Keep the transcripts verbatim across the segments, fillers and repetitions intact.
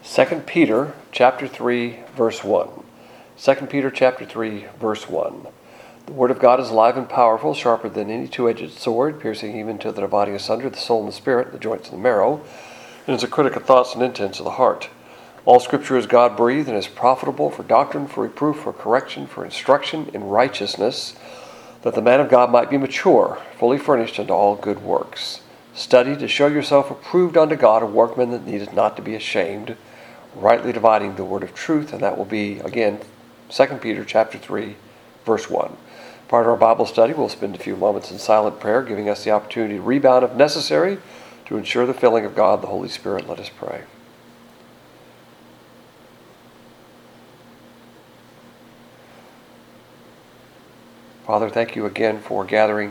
Second Peter chapter three, verse one. Second Peter chapter three, verse one. The word of God is alive and powerful, sharper than any two-edged sword, piercing even to the dividing asunder the soul and the spirit, the joints and the marrow, and is a critic of thoughts and intents of the heart. All Scripture is God-breathed and is profitable for doctrine, for reproof, for correction, for instruction in righteousness, that the man of God might be mature, fully furnished unto all good works. Study to show yourself approved unto God, a workman that needeth not to be ashamed, rightly dividing the word of truth, and that will be, again, Second Peter chapter three, verse one. Part of our Bible study, we'll spend a few moments in silent prayer, giving us the opportunity to rebound if necessary to ensure the filling of God, the Holy Spirit. Let us pray. Father, thank you again for gathering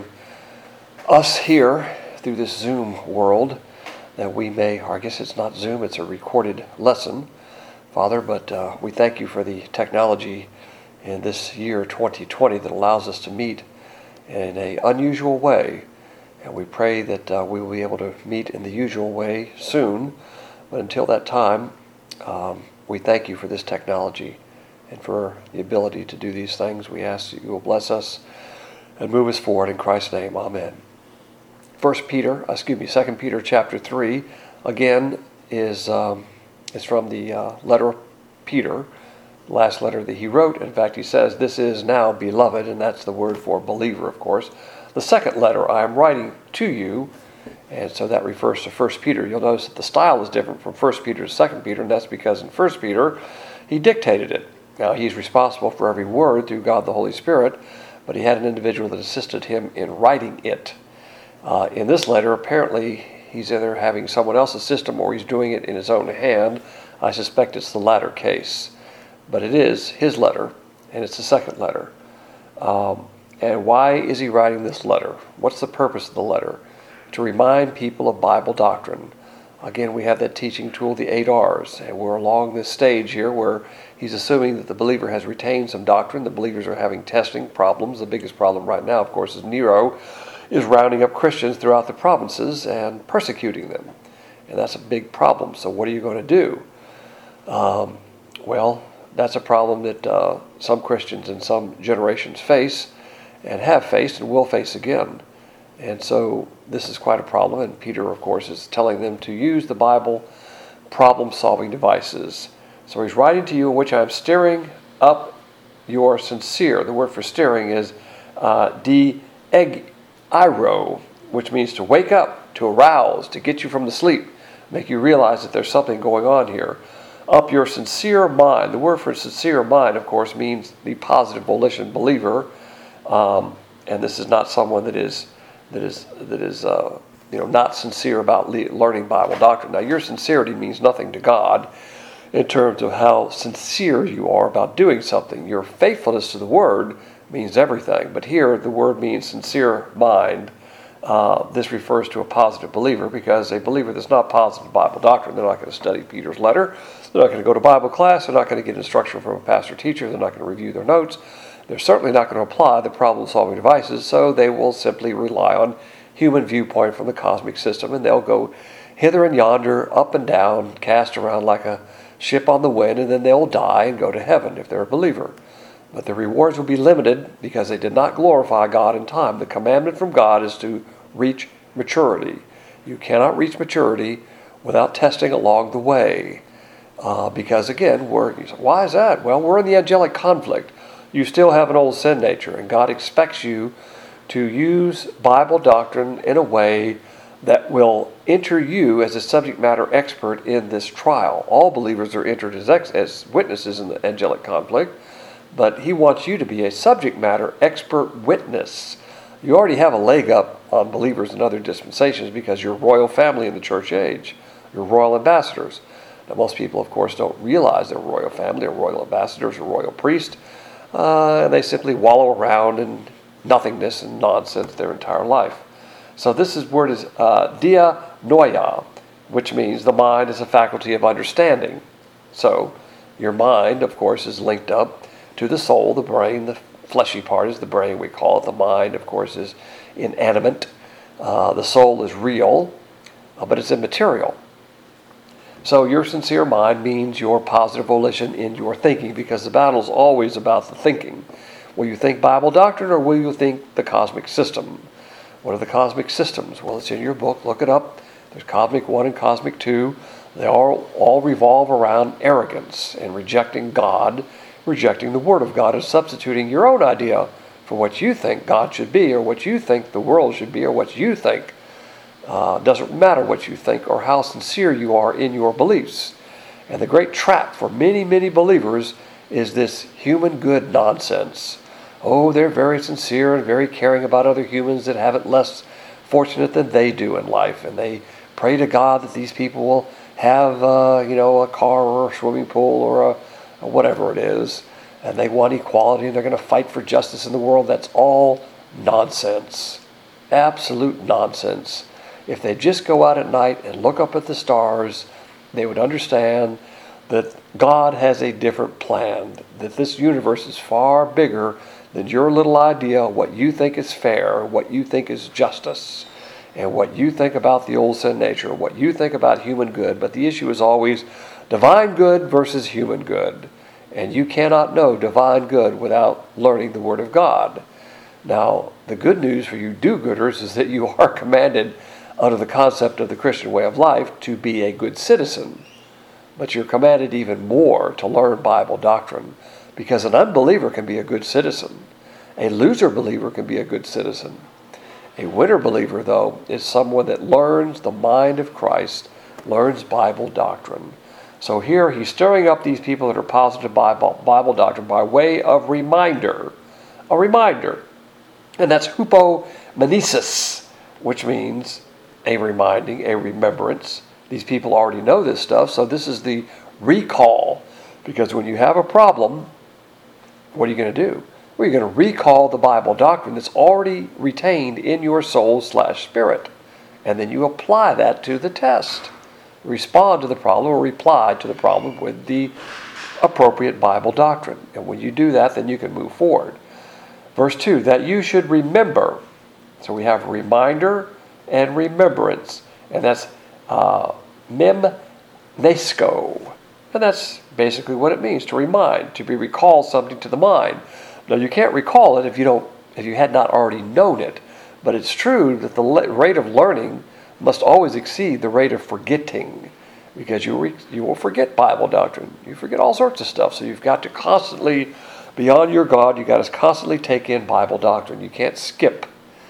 us here through this Zoom world, that we may, or I guess it's not Zoom, it's a recorded lesson, Father, but uh, we thank you for the technology in this year twenty twenty that allows us to meet in an unusual way, and we pray that uh, we will be able to meet in the usual way soon, but until that time, um, we thank you for this technology and for the ability to do these things. We ask that you will bless us and move us forward in Christ's name. Amen. First Peter, excuse me, Second Peter chapter three, again, is um, is from the uh, letter of Peter, last letter that he wrote. In fact, he says, "This is now beloved," and that's the word for believer, of course. The second letter I am writing to you, and so that refers to First Peter. You'll notice that the style is different from First Peter to Second Peter, and that's because in First Peter, he dictated it. Now, he's responsible for every word through God the Holy Spirit, but he had an individual that assisted him in writing it. Uh, in this letter, apparently, he's either having someone else assist him or he's doing it in his own hand. I suspect it's the latter case. But it is his letter, and it's the second letter. Um, and why is he writing this letter? What's the purpose of the letter? To remind people of Bible doctrine. Again, we have that teaching tool, the eight R's, and we're along this stage here where he's assuming that the believer has retained some doctrine. The believers are having testing problems. The biggest problem right now, of course, is Nero is rounding up Christians throughout the provinces and persecuting them. And that's a big problem. So what are you going to do? Um, well, that's a problem that uh, some Christians in some generations face and have faced and will face again. And so this is quite a problem. And Peter, of course, is telling them to use the Bible problem-solving devices. So he's writing to you in which I'm stirring up your sincere. The word for stirring is uh, de-ego, which means to wake up, to arouse, to get you from the sleep, make you realize that there's something going on here. Up your sincere mind. The word for sincere mind, of course, means the positive volition believer. Um, and this is not someone that is that is that is uh, you know not sincere about le- learning Bible doctrine. Now, your sincerity means nothing to God in terms of how sincere you are about doing something. Your faithfulness to the Word means everything. But here, the word means sincere mind. Uh, this refers to a positive believer, because a believer that's not positive Bible doctrine, they're not going to study Peter's letter. They're not going to go to Bible class. They're not going to get instruction from a pastor teacher. They're not going to review their notes. They're certainly not going to apply the problem-solving devices, so they will simply rely on human viewpoint from the cosmic system, and they'll go hither and yonder, up and down, cast around like a ship on the wind, and then they'll die and go to heaven if they're a believer. But the rewards will be limited because they did not glorify God in time. The commandment from God is to reach maturity. You cannot reach maturity without testing along the way. Uh, because again, we're, why is that? Well, we're in the angelic conflict. You still have an old sin nature, and God expects you to use Bible doctrine in a way that will enter you as a subject matter expert in this trial. All believers are entered as, ex- as witnesses in the angelic conflict, but he wants you to be a subject matter expert witness. You already have a leg up on believers in other dispensations because you're royal family in the church age. You're royal ambassadors. Now, most people, of course, don't realize they're royal family or royal ambassadors or royal priest. Uh, and they simply wallow around in nothingness and nonsense their entire life. So this is, word is uh, dianoia, which means the mind is a faculty of understanding. So your mind, of course, is linked up to the soul, the brain. The fleshy part is the brain, we call it. The mind, of course, is inanimate. Uh, the soul is real, uh, but it's immaterial. So your sincere mind means your positive volition in your thinking, because the battle is always about the thinking. Will you think Bible doctrine, or will you think the cosmic system? What are the cosmic systems? Well, it's in your book. Look it up. There's Cosmic One and Cosmic Two. They all, all revolve around arrogance and rejecting God, rejecting the Word of God, and substituting your own idea for what you think God should be, or what you think the world should be, or what you think. Uh, doesn't matter what you think or how sincere you are in your beliefs. And the great trap for many, many believers is this human good nonsense. Oh, they're very sincere and very caring about other humans that have it less fortunate than they do in life. And they pray to God that these people will have, uh, you know, a car or a swimming pool or a, a whatever it is. And they want equality, and they're going to fight for justice in the world. That's all nonsense. Absolute nonsense. If they just go out at night and look up at the stars, they would understand that God has a different plan, that this universe is far bigger than your little idea of what you think is fair, what you think is justice, and what you think about the old sin nature, what you think about human good. But the issue is always divine good versus human good. And you cannot know divine good without learning the Word of God. Now, the good news for you do-gooders is that you are commanded under the concept of the Christian way of life to be a good citizen. But you're commanded even more to learn Bible doctrine, because an unbeliever can be a good citizen. A loser believer can be a good citizen. A winner believer, though, is someone that learns the mind of Christ, learns Bible doctrine. So here he's stirring up these people that are positive Bible, Bible doctrine by way of reminder. A reminder. And that's hupomnesis, which means a reminding, a remembrance. These people already know this stuff, so this is the recall. Because when you have a problem, what are you going to do? Well, you're going to recall the Bible doctrine that's already retained in your soul slash spirit. And then you apply that to the test. Respond to the problem, or reply to the problem with the appropriate Bible doctrine. And when you do that, then you can move forward. Verse two, that you should remember. So we have reminder and remembrance. And that's uh, memnesco. And that's basically what it means, to remind, to be recall something to the mind. Now, you can't recall it if you don't, if you had not already known it. But it's true that the rate of learning must always exceed the rate of forgetting, because you re, you will forget Bible doctrine. You forget all sorts of stuff. So you've got to constantly, beyond your God, you've got to constantly take in Bible doctrine. You can't skip.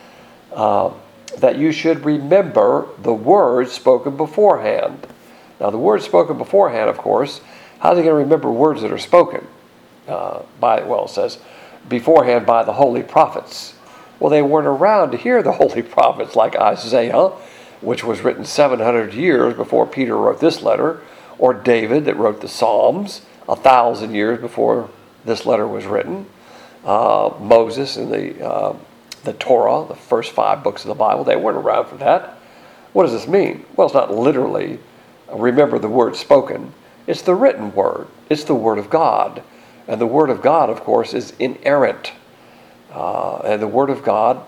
Uh, that you should remember the words spoken beforehand. Now, the words spoken beforehand, of course, how are they going to remember words that are spoken? Uh, by, well, it says, beforehand by the holy prophets. Well, they weren't around to hear the holy prophets like Isaiah, which was written seven hundred years before Peter wrote this letter, or David that wrote the Psalms a thousand years before this letter was written, uh, Moses and the, uh, the Torah, the first five books of the Bible. They weren't around for that. What does this mean? Well, it's not literally remember the word spoken. It's the written word. It's the Word of God. And the Word of God, of course, is inerrant. Uh, and the Word of God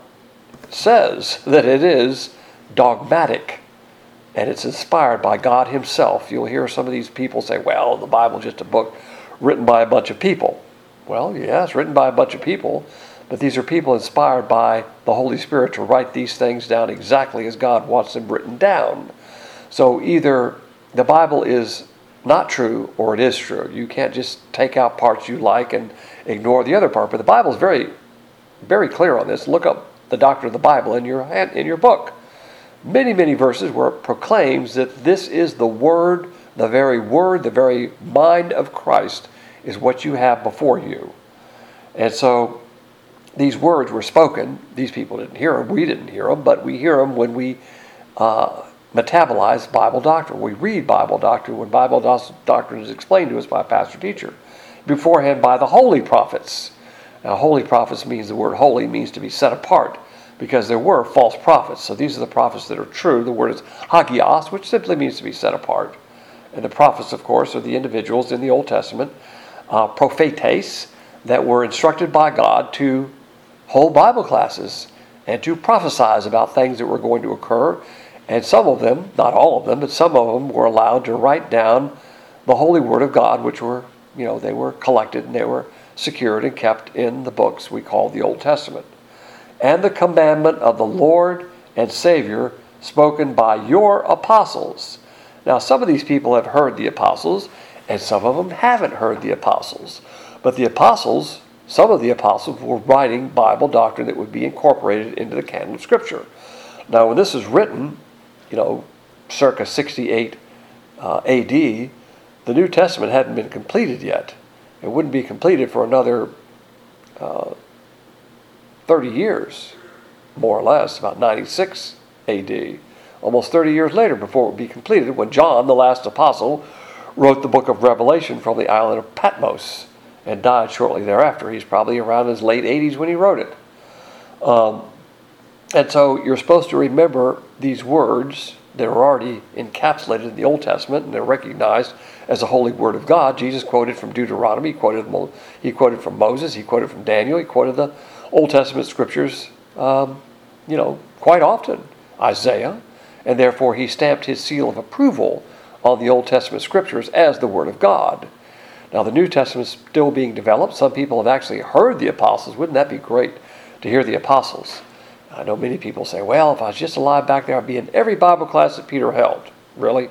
says that it is dogmatic, and it's inspired by God Himself. You'll hear some of these people say, well, the Bible is just a book written by a bunch of people. Well, yeah, it's written by a bunch of people, but these are people inspired by the Holy Spirit to write these things down exactly as God wants them written down. So either the Bible is not true or it is true. You can't just take out parts you like and ignore the other part. But the Bible is very, very clear on this. Look up the doctrine of the Bible in your hand, in your book. Many, many verses where it proclaims that this is the Word, the very Word, the very mind of Christ is what you have before you. And so these words were spoken. These people didn't hear them. We didn't hear them, but we hear them when we uh, metabolize Bible doctrine. We read Bible doctrine when Bible doctrine is explained to us by a pastor teacher. Beforehand by the holy prophets. Now, holy prophets means, the word holy means to be set apart, because there were false prophets. So these are the prophets that are true. The word is hagios, which simply means to be set apart. And the prophets, of course, are the individuals in the Old Testament, uh, prophetes, that were instructed by God to hold Bible classes and to prophesize about things that were going to occur And some of them, not all of them, but some of them were allowed to write down the Holy Word of God, which were, you know, they were collected and they were secured and kept in the books we call the Old Testament. And the commandment of the Lord and Savior spoken by your apostles. Now, some of these people have heard the apostles, and some of them haven't heard the apostles. But the apostles, some of the apostles were writing Bible doctrine that would be incorporated into the canon of Scripture. Now, when this was written, you know, circa sixty-eight uh, A D, the New Testament hadn't been completed yet. It wouldn't be completed for another uh, thirty years, more or less, about ninety-six A D. Almost thirty years later before it would be completed, when John, the last apostle, wrote the book of Revelation from the island of Patmos and died shortly thereafter. He's probably around his late eighties when he wrote it. Um, and so you're supposed to remember these words that are already encapsulated in the Old Testament, and they're recognized as the holy word of God. Jesus quoted from Deuteronomy, he quoted, he quoted from Moses, he quoted from Daniel, he quoted the Old Testament scriptures, um, you know, quite often, Isaiah, and therefore he stamped his seal of approval on the Old Testament scriptures as the Word of God. Now the New Testament is still being developed. Some people have actually heard the apostles. Wouldn't that be great to hear the apostles? I know many people say, well, if I was just alive back there, I'd be in every Bible class that Peter held. Really?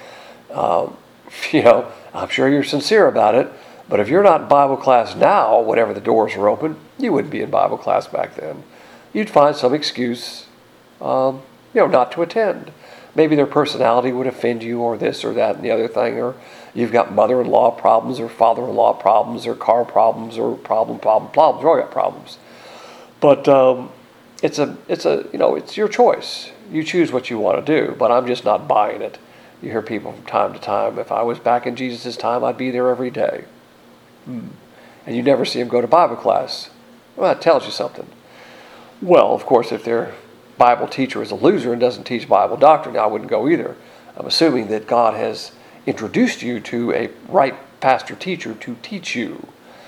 Um, you know, I'm sure you're sincere about it, but if you're not in Bible class now, whenever the doors are open, you wouldn't be in Bible class back then. You'd find some excuse, um, you know, not to attend. Maybe their personality would offend you, or this or that and the other thing, or you've got mother-in-law problems, or father-in-law problems, or car problems, or problem, problem, problems. We've all got problems. But um, it's a, it's a, you know, it's your choice. You choose what you want to do, but I'm just not buying it. You hear people from time to time, if I was back in Jesus' time, I'd be there every day. Hmm. And you never see them go to Bible class. Well, that tells you something. Well, of course, if their Bible teacher is a loser and doesn't teach Bible doctrine, I wouldn't go either. I'm assuming that God has introduced you to a right pastor teacher to teach you.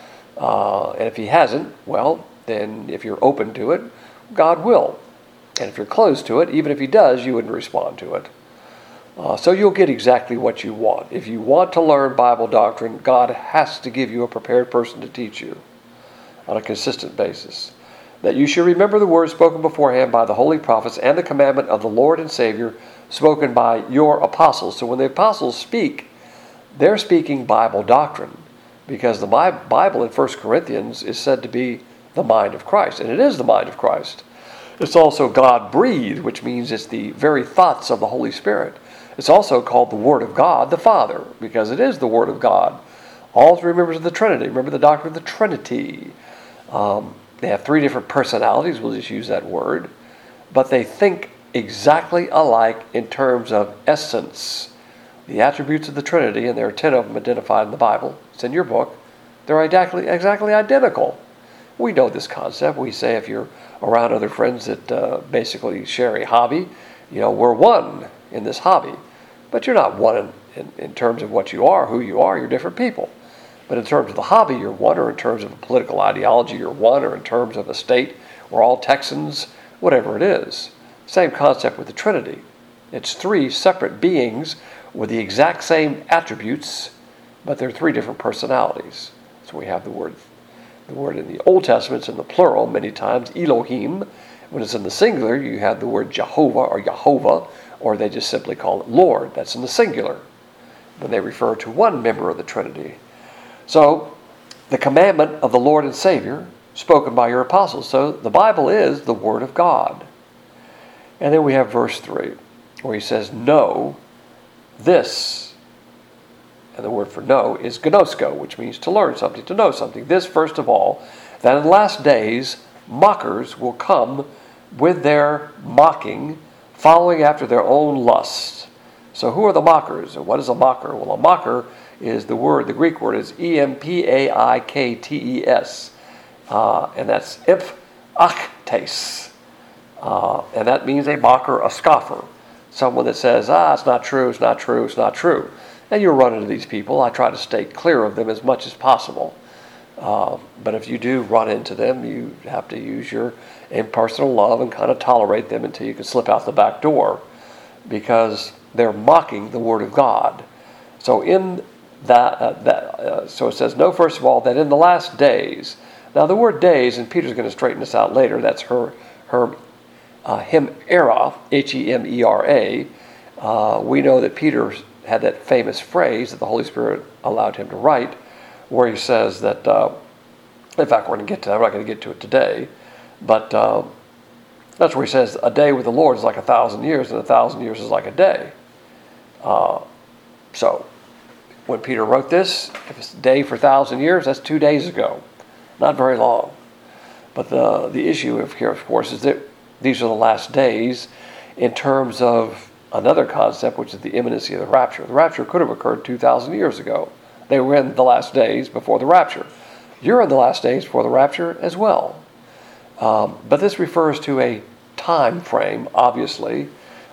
Uh, and if he hasn't, well, then if you're open to it, God will. And if you're closed to it, even if he does, you wouldn't respond to it. Uh, so you'll get exactly what you want. If you want to learn Bible doctrine, God has to give you a prepared person to teach you on a consistent basis. That you should remember the words spoken beforehand by the holy prophets and the commandment of the Lord and Savior spoken by your apostles. So when the apostles speak, they're speaking Bible doctrine, because the Bible in First Corinthians is said to be the mind of Christ, and it is the mind of Christ. It's also God-breathed, which means it's the very thoughts of the Holy Spirit. It's also called the Word of God, the Father, because it is the Word of God. All three members of the Trinity. Remember the doctrine of the Trinity. Um, they have three different personalities, we'll just use that word, but they think exactly alike in terms of essence. The attributes of the Trinity, and there are ten of them identified in the Bible, it's in your book, they're exactly, exactly identical. We know this concept. We say if you're around other friends that uh, basically share a hobby, you know, we're one in this hobby. But you're not one in, in, in terms of what you are, who you are, you're different people. But in terms of the hobby, you're one, or in terms of a political ideology, you're one, or in terms of a state, we're all Texans, whatever it is. Same concept with the Trinity. It's three separate beings with the exact same attributes, but they're three different personalities. So we have the word The word in the Old Testament is in the plural many times, Elohim. When it's in the singular, you have the word Jehovah or Yehovah, or they just simply call it Lord. That's in the singular. When they refer to one member of the Trinity. So, the commandment of the Lord and Savior spoken by your apostles. So, the Bible is the Word of God. And then we have verse three, where he says, know this. And the word for know is gnosko, which means to learn something, to know something. This, first of all, that in the last days mockers will come with their mocking, following after their own lusts. So who are the mockers? And what is a mocker? Well, a mocker is the word, the Greek word is E M P A I K T E S. Uh, and that's iph-aktes. Uh, and that means a mocker, a scoffer. Someone that says, ah, it's not true, it's not true, it's not true. And you'll run into these people. I try to stay clear of them as much as possible. Uh, but if you do run into them, you have to use your impersonal love and kind of tolerate them until you can slip out the back door. because they're mocking the Word of God. So in that, uh, that uh, so it says, know first of all that in the last days. Now the word days, and Peter's going to straighten this out later, that's her, her uh, him era, H E M E R A. Uh, we know that Peter had that famous phrase that the Holy Spirit allowed him to write, where he says that, uh, in fact, we're going to get to that, I'm not going to get to it today, but uh, that's where he says, a day with the Lord is like a thousand years, and a thousand years is like a day. Uh, so, when Peter wrote this, if it's a day for a thousand years, that's two days ago. Not very long. But the, the issue of here, of course, is that these are the last days in terms of another concept, which is the imminency of the rapture. The rapture could have occurred two thousand years ago. They were in the last days before the rapture. You're in the last days before the rapture as well. Um, but this refers to a time frame, obviously,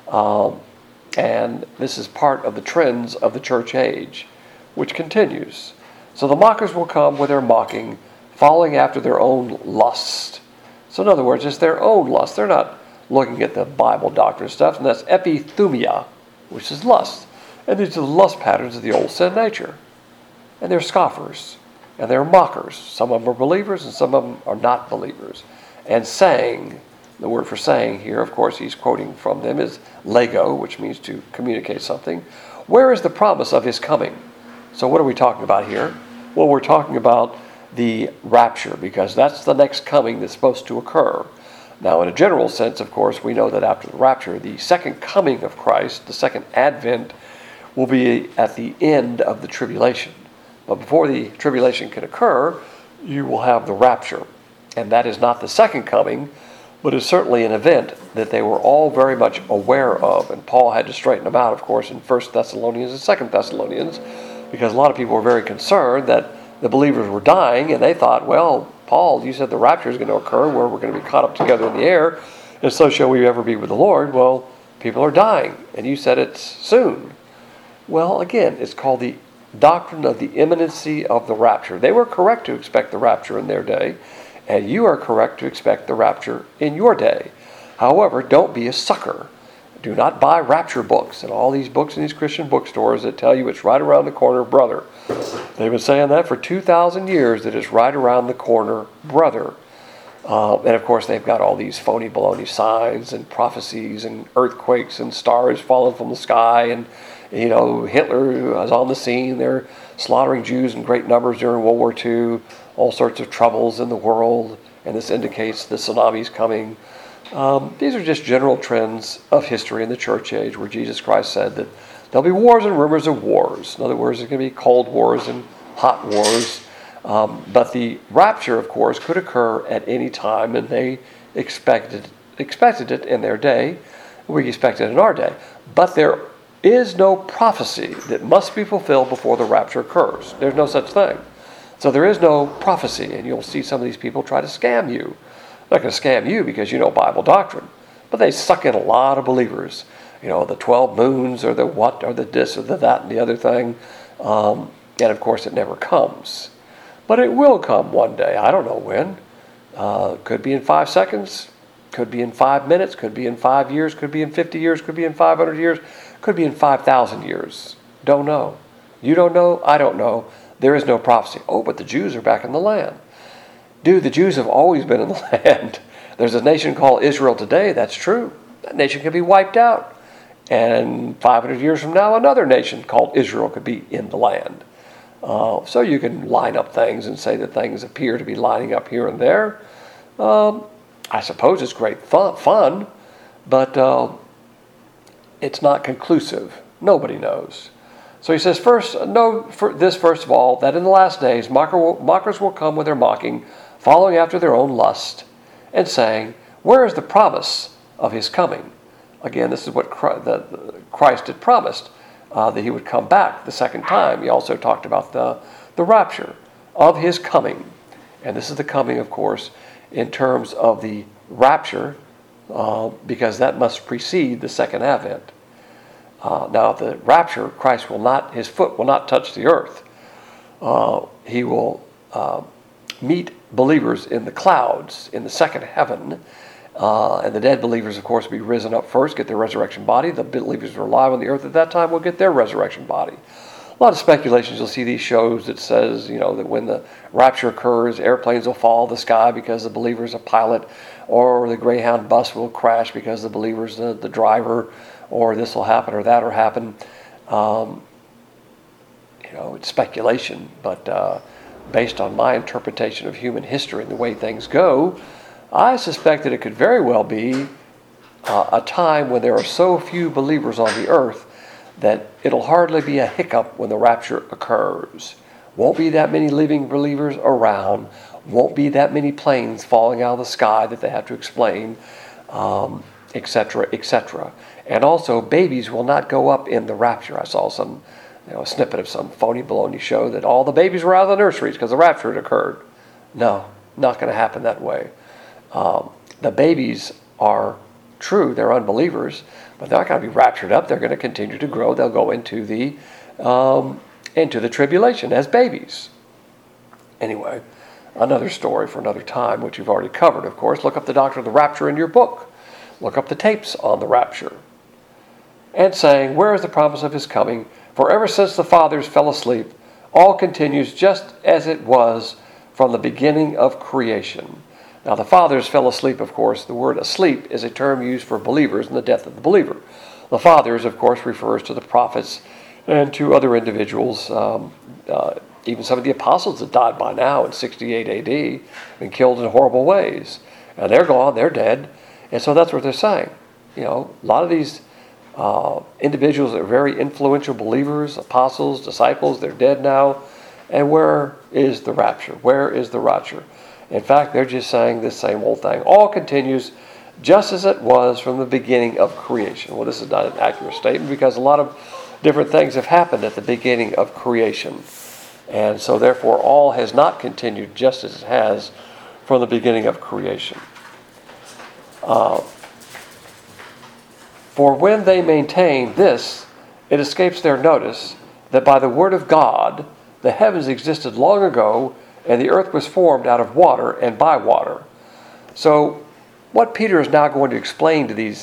um, and this is part of the trends of the church age, which continues. So the mockers will come with their mocking, following after their own lust. So in other words, it's their own lust. They're not looking at the Bible doctrine stuff, and that's epithumia, which is lust. And these are the lust patterns of the old sin nature. And they're scoffers, and they're mockers. Some of them are believers, and some of them are not believers. And saying, the word for saying here, of course, he's quoting from them, is lego, which means to communicate something. Where is the promise of his coming? So what are we talking about here? Well, we're talking about the rapture, because that's the next coming that's supposed to occur. Now, in a general sense, of course, we know that after the rapture, the second coming of Christ, the second advent, will be at the end of the tribulation. But before the tribulation can occur, you will have the rapture. And that is not the second coming, but is certainly an event that they were all very much aware of. And Paul had to straighten them out, of course, in First Thessalonians and Second Thessalonians, because a lot of people were very concerned that the believers were dying, and they thought, well, Paul, you said the rapture is going to occur where we're going to be caught up together in the air, and so shall we ever be with the Lord. Well, people are dying, and you said it's soon. Well, again, it's called the doctrine of the imminency of the rapture. They were correct to expect the rapture in their day, and you are correct to expect the rapture in your day. However, don't be a sucker. Do not buy rapture books and all these books in these Christian bookstores that tell you it's right around the corner, brother. They've been saying that for two thousand years, that it's right around the corner, brother. Uh, and of course, they've got all these phony baloney signs and prophecies and earthquakes and stars falling from the sky. And, you know, Hitler was on the scene. They're slaughtering Jews in great numbers during World War Two. All sorts of troubles in the world. And this indicates the tsunami's coming. Um, these are just general trends of history in the church age, where Jesus Christ said that there'll be wars and rumors of wars. In other words, there's going to be cold wars and hot wars. Um, but the rapture, of course, could occur at any time, and they expected expected it in their day. We expect it in our day. But there is no prophecy that must be fulfilled before the rapture occurs. There's no such thing. So there is no prophecy, and you'll see some of these people try to scam you. They're not going to scam you because you know Bible doctrine, but they suck in a lot of believers. You know, the twelve moons, or the what, or the this, or the that, and the other thing. Um, and of course, it never comes. But it will come one day. I don't know when. Uh, could be in five seconds. Could be in five minutes. Could be in five years. Could be in fifty years. Could be in five hundred years. Could be in five thousand years. Don't know. You don't know. I don't know. There is no prophecy. Oh, but the Jews are back in the land. Dude, the Jews have always been in the land. There's a nation called Israel today. That's true. That nation can be wiped out. And five hundred years from now, another nation called Israel could be in the land. Uh, so you can line up things and say that things appear to be lining up here and there. Um, I suppose it's great fun, fun but uh, it's not conclusive. Nobody knows. So he says, first, know for this first of all, that in the last days mocker will, mockers will come with their mocking, following after their own lust, and saying, where is the promise of his coming? Again, this is what Christ had promised, uh, that he would come back the second time. He also talked about the, the rapture of his coming. And this is the coming, of course, in terms of the rapture, uh, because that must precede the second advent. Uh, now, the rapture, Christ will not, his foot will not touch the earth. Uh, he will uh, meet believers in the clouds in the second heaven, Uh, and the dead believers, of course, will be risen up first, get their resurrection body. The believers who are alive on the earth at that time will get their resurrection body. A lot of speculations. You'll see these shows that says, you know, that when the rapture occurs, airplanes will fall out of the sky because the believer's a pilot, or the Greyhound bus will crash because the believer's the, the driver, or this will happen or that will happen. Um, you know, it's speculation, but uh, based on my interpretation of human history and the way things go, I suspect that it could very well be uh, a time when there are so few believers on the earth that it'll hardly be a hiccup when the rapture occurs. Won't be that many living believers around. Won't be that many planes falling out of the sky that they have to explain, um, et cetera, et cetera. And also, babies will not go up in the rapture. I saw some, you know, a snippet of some phony baloney show that all the babies were out of the nurseries because the rapture had occurred. No, not going to happen that way. Um, the babies are true, they're unbelievers, but they're not going to be raptured up. They're going to continue to grow. They'll go into the um, into the tribulation as babies. Anyway, another story for another time, which you've already covered, of course. Look up the doctrine of the rapture in your book. Look up the tapes on the rapture. And saying, where is the promise of his coming? For ever since the fathers fell asleep, all continues just as it was from the beginning of creation. Now, the fathers fell asleep, of course. The word asleep is a term used for believers and the death of the believer. The fathers, of course, refers to the prophets and to other individuals, um, uh, even some of the apostles that died by now in sixty-eight A D, been killed in horrible ways. And they're gone, they're dead. And so that's what they're saying. You know, a lot of these uh, individuals that are very influential believers, apostles, disciples, they're dead now. And where is the rapture? Where is the rapture? In fact, they're just saying this same old thing. All continues just as it was from the beginning of creation. Well, this is not an accurate statement because a lot of different things have happened at the beginning of creation. And so therefore, all has not continued just as it has from the beginning of creation. Uh, For when they maintain this, it escapes their notice that by the word of God, the heavens existed long ago, and the earth was formed out of water and by water. So what Peter is now going to explain to these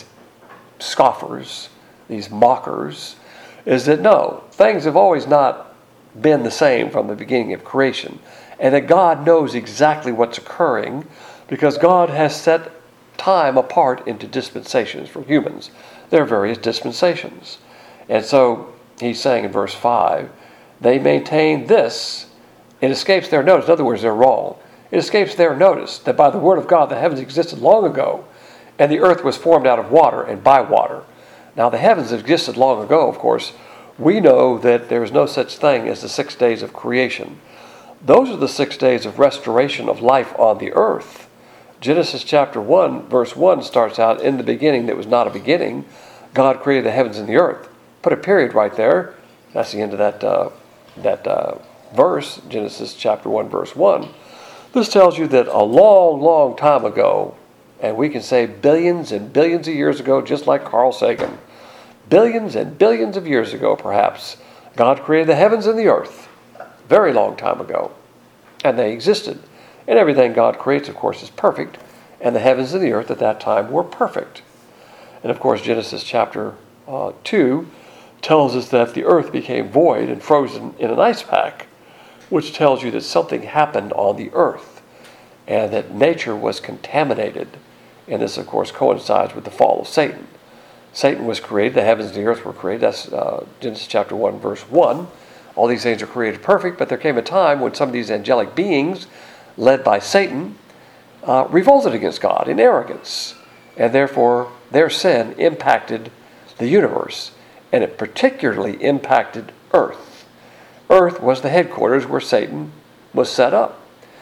scoffers, these mockers, is that no, things have always not been the same from the beginning of creation, and that God knows exactly what's occurring because God has set time apart into dispensations for humans. There are various dispensations. And so he's saying in verse five, they maintain this. It escapes their notice. In other words, they're wrong. It escapes their notice that by the word of God the heavens existed long ago, and the earth was formed out of water and by water. Now the heavens existed long ago, of course. We know that there is no such thing as the six days of creation. Those are the six days of restoration of life on the earth. Genesis chapter one, verse one starts out, in the beginning that was not a beginning, God created the heavens and the earth. Put a period right there. That's the end of that uh, that uh, verse, Genesis chapter one, verse one. This tells you that a long, long time ago, and we can say billions and billions of years ago, just like Carl Sagan, billions and billions of years ago perhaps, God created the heavens and the earth. Very long time ago. And they existed. And everything God creates, of course, is perfect. And the heavens and the earth at that time were perfect. And of course, Genesis chapter uh, two tells us that the earth became void and frozen in an ice pack, which tells you that something happened on the earth and that nature was contaminated. And this, of course, coincides with the fall of Satan. Satan was created, the heavens and the earth were created. That's uh, Genesis chapter one, verse one. All these things are created perfect, but there came a time when some of these angelic beings, led by Satan, uh, revolted against God in arrogance. And therefore, their sin impacted the universe. And it particularly impacted earth. Earth was the headquarters where Satan was set up.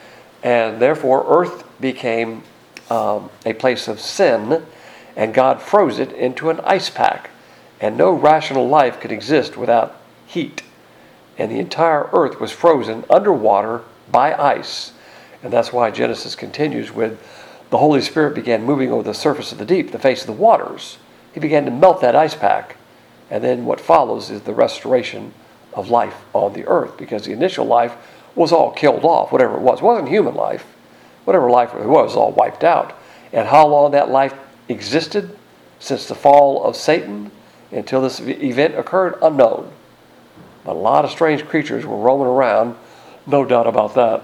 And therefore, earth became um, a place of sin, and God froze it into an ice pack. And no rational life could exist without heat. And the entire earth was frozen underwater by ice. And that's why Genesis continues with the Holy Spirit began moving over the surface of the deep, the face of the waters. He began to melt that ice pack. And then what follows is the restoration of life on the earth, because the initial life was all killed off, whatever it was. It wasn't human life. Whatever life it was, was all wiped out. And how long that life existed since the fall of Satan until this event occurred, unknown. But a lot of strange creatures were roaming around, no doubt about that.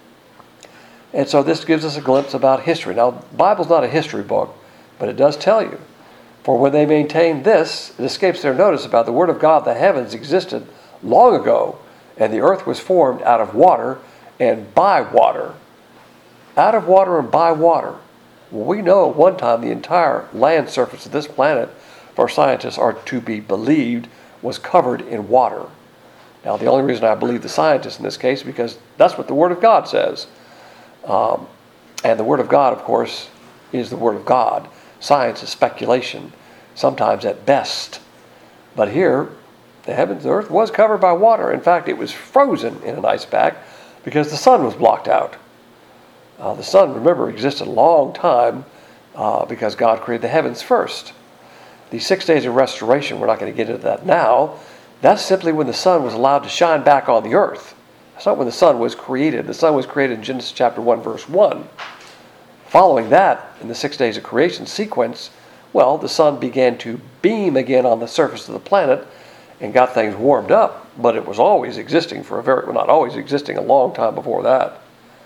And so this gives us a glimpse about history. Now, the Bible's not a history book, but it does tell you. For when they maintain this, it escapes their notice about the Word of God, the heavens existed long ago, and the earth was formed out of water and by water. Out of water and by water. Well, we know at one time the entire land surface of this planet, for scientists are to be believed, was covered in water. Now, the only reason I believe the scientists in this case is because that's what the Word of God says. Um, and the Word of God, of course, is the Word of God. Science is speculation, sometimes at best. But here, the heavens, the earth was covered by water. In fact, it was frozen in an ice pack because the sun was blocked out. Uh, the sun, remember, existed a long time uh, because God created the heavens first. The six days of restoration, we're not going to get into that now. That's simply when the sun was allowed to shine back on the earth. That's not when the sun was created. The sun was created in Genesis chapter one, verse one. Following that, in the six days of creation sequence, well, the sun began to beam again on the surface of the planet and got things warmed up, but it was always existing for a very, well, not always existing, a long time before that.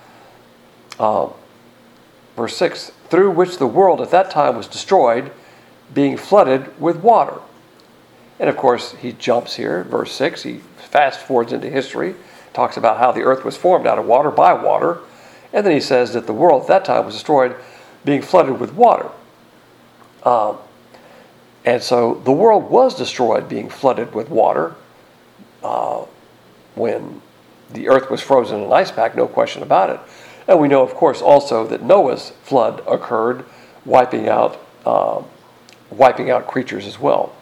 Uh, verse six, through which the world at that time was destroyed, being flooded with water. And of course, he jumps here, verse six, he fast forwards into history, talks about how the earth was formed out of water by water, and then he says that the world at that time was destroyed, being flooded with water. Um, and so the world was destroyed, being flooded with water, uh, when the earth was frozen in an ice pack, no question about it. And we know, of course, also that Noah's flood occurred, wiping out, uh, wiping out creatures as well.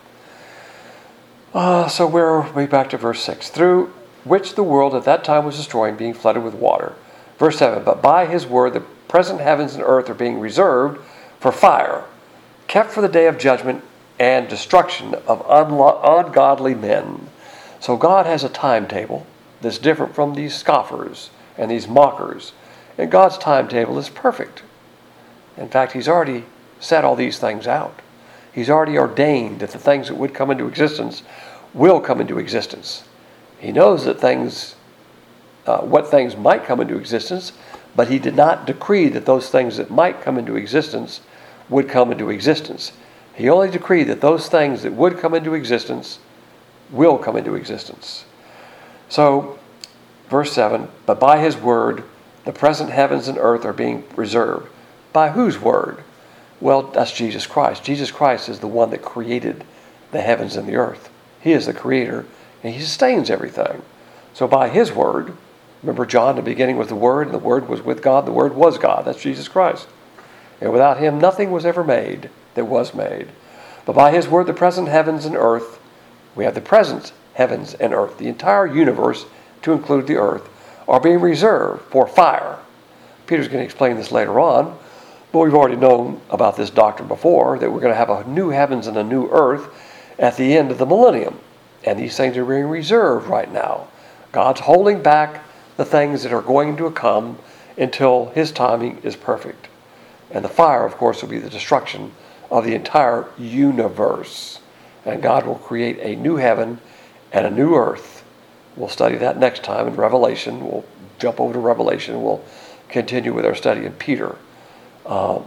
Uh, so we're way back to verse six. Through which the world at that time was destroyed, being flooded with water. Verse seven, but by his word the present heavens and earth are being reserved for fire, kept for the day of judgment and destruction of unlo- ungodly men. So God has a timetable that's different from these scoffers and these mockers. And God's timetable is perfect. In fact, he's already set all these things out. He's already ordained that the things that would come into existence will come into existence. He knows that things, uh, what things might come into existence, but he did not decree that those things that might come into existence would come into existence. He only decreed that those things that would come into existence will come into existence. So, verse seven, but by his word, the present heavens and earth are being reserved. By whose word? Well, that's Jesus Christ. Jesus Christ is the one that created the heavens and the earth. He is the creator, and he sustains everything. So by his word, remember John, the beginning was the Word, and the Word was with God, the Word was God. That's Jesus Christ. And without him, nothing was ever made that was made. But by his word, the present heavens and earth, we have the present heavens and earth, the entire universe, to include the earth, are being reserved for fire. Peter's going to explain this later on, but we've already known about this doctrine before, that we're going to have a new heavens and a new earth at the end of the millennium. And these things are being reserved right now. God's holding back the things that are going to come until his timing is perfect. And the fire, of course, will be the destruction of the entire universe. And God will create a new heaven and a new earth. We'll study that next time in Revelation. We'll jump over to Revelation. We'll continue with our study in Peter. Um,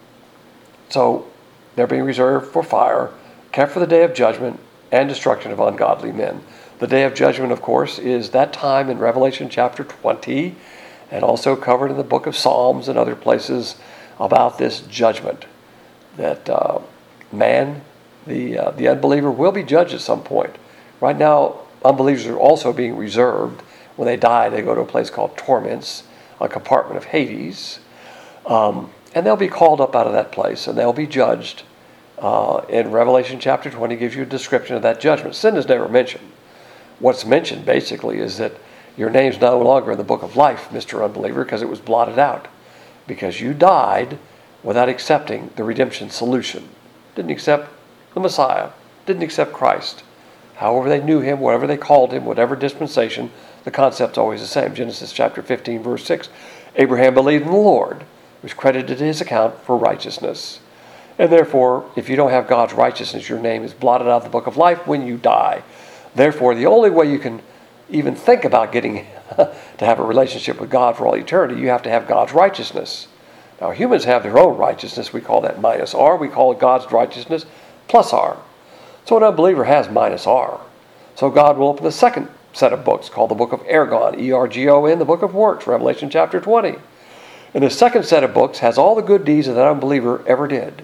so they're being reserved for fire, kept for the day of judgment and destruction of ungodly men. The day of judgment, of course, is that time in Revelation chapter twenty, and also covered in the book of Psalms and other places about this judgment. That uh, man, the uh, the unbeliever, will be judged at some point. Right now, unbelievers are also being reserved. When they die, they go to a place called torments, a compartment of Hades. Um, and they'll be called up out of that place, and they'll be judged. Uh, in Revelation chapter twenty gives you a description of that judgment. Sin is never mentioned. What's mentioned, basically, is that your name's no longer in the book of life, Mister Unbeliever, because it was blotted out. Because you died without accepting the redemption solution. Didn't accept the Messiah. Didn't accept Christ. However they knew him, whatever they called him, whatever dispensation, the concept's always the same. Genesis chapter fifteen, verse six. Abraham believed in the Lord, It was credited to his account for righteousness. And therefore, if you don't have God's righteousness, your name is blotted out of the book of life when you die. Therefore, the only way you can even think about getting to have a relationship with God for all eternity, you have to have God's righteousness. Now, humans have their own righteousness. We call that minus R. We call it God's righteousness plus R. So an unbeliever has minus R. So God will open the second set of books called the book of Ergon, E R G O N, the book of works, Revelation chapter twenty. And the second set of books has all the good deeds that that unbeliever ever did.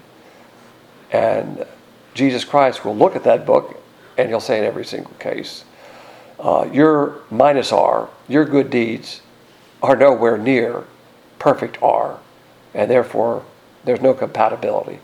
And Jesus Christ will look at that book and he'll say in every single case, uh, your minus R, your good deeds are nowhere near perfect R. And therefore, there's no compatibility.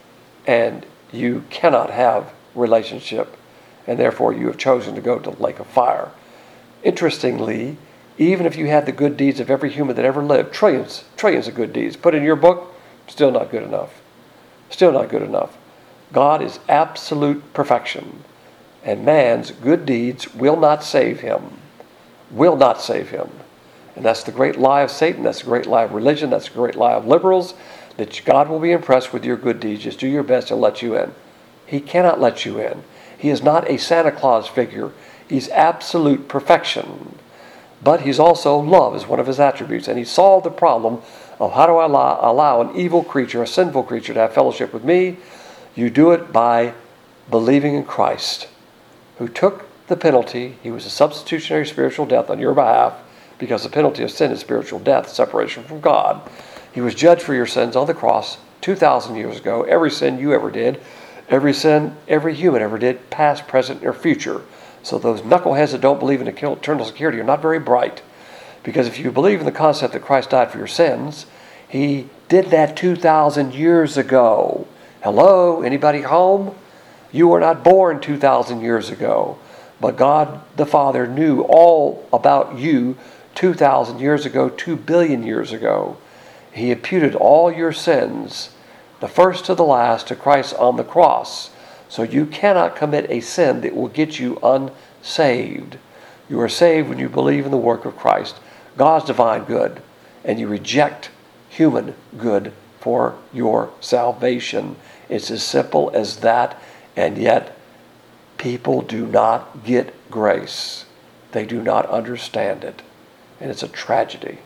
And you cannot have relationship. And therefore, you have chosen to go to the lake of fire. Interestingly, even if you had the good deeds of every human that ever lived, trillions, trillions of good deeds, put in your book, still not good enough. Still not good enough. God is absolute perfection. And man's good deeds will not save him. Will not save him. And that's the great lie of Satan. That's the great lie of religion. That's the great lie of liberals. That God will be impressed with your good deeds. Just do your best and let you in. He cannot let you in. He is not a Santa Claus figure. He's absolute perfection. But he's also love is one of his attributes. And he solved the problem of how do I allow, allow an evil creature, a sinful creature, to have fellowship with me? You do it by believing in Christ, who took the penalty. He was a substitutionary spiritual death on your behalf, because the penalty of sin is spiritual death, separation from God. He was judged for your sins on the cross two thousand years ago. Every sin you ever did, every sin every human ever did, past, present, or future. So those knuckleheads that don't believe in eternal security are not very bright. Because if you believe in the concept that Christ died for your sins, he did that two thousand years ago. Hello? Anybody home? You were not born two thousand years ago. But God the Father knew all about you two thousand years ago, two billion years ago. He imputed all your sins, the first to the last, to Christ on the cross. So you cannot commit a sin that will get you unsaved. You are saved when you believe in the work of Christ, God's divine good, and you reject human good for your salvation. It's as simple as that, and yet people do not get grace. They do not understand it. And it's a tragedy.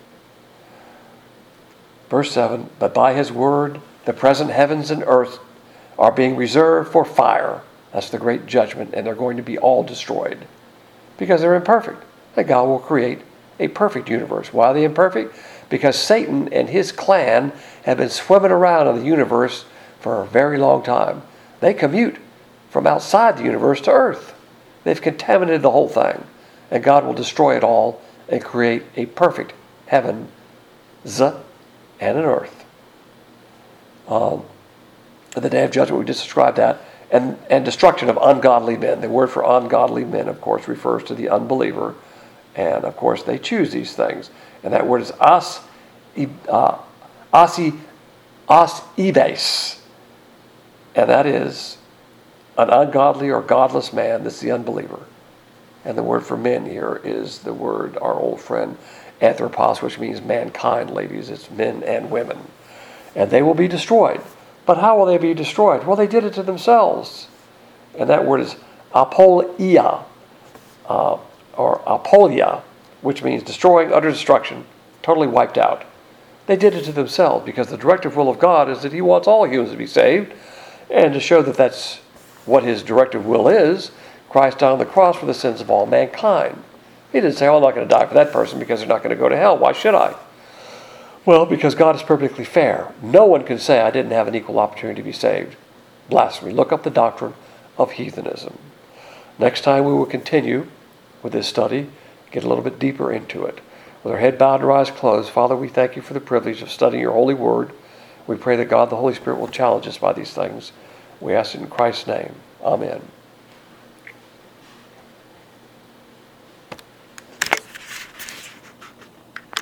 Verse seven, but by his word, the present heavens and earth are being reserved for fire. That's the great judgment, and they're going to be all destroyed because they're imperfect. And God will create a perfect universe. Why are they imperfect? Because Satan and his clan have been swimming around in the universe for a very long time. They commute from outside the universe to earth. They've contaminated the whole thing. And God will destroy it all and create a perfect heaven and an earth. Um, the day of judgment, we just described that. And, and destruction of ungodly men. The word for ungodly men, of course, refers to the unbeliever. And, of course, they choose these things. And that word is as, uh, asi, as ibes. And that is an ungodly or godless man. That's the unbeliever. And the word for men here is the word, our old friend, anthropos, which means mankind, ladies. It's men and women. And they will be destroyed. But how will they be destroyed? Well, they did it to themselves. And that word is apolia, uh, or apolia, which means destroying, utter destruction, totally wiped out. They did it to themselves because the directive will of God is that he wants all humans to be saved. And to show that that's what his directive will is, Christ died on the cross for the sins of all mankind. He didn't say, oh, I'm not going to die for that person because they're not going to go to hell. Why should I? Well, because God is perfectly fair. No one can say I didn't have an equal opportunity to be saved. Blasphemy. Look up the doctrine of heathenism. Next time we will continue with this study, get a little bit deeper into it. With our head bowed and our eyes closed, Father, we thank you for the privilege of studying your holy word. We pray that God the Holy Spirit will challenge us by these things. We ask it in Christ's name. Amen.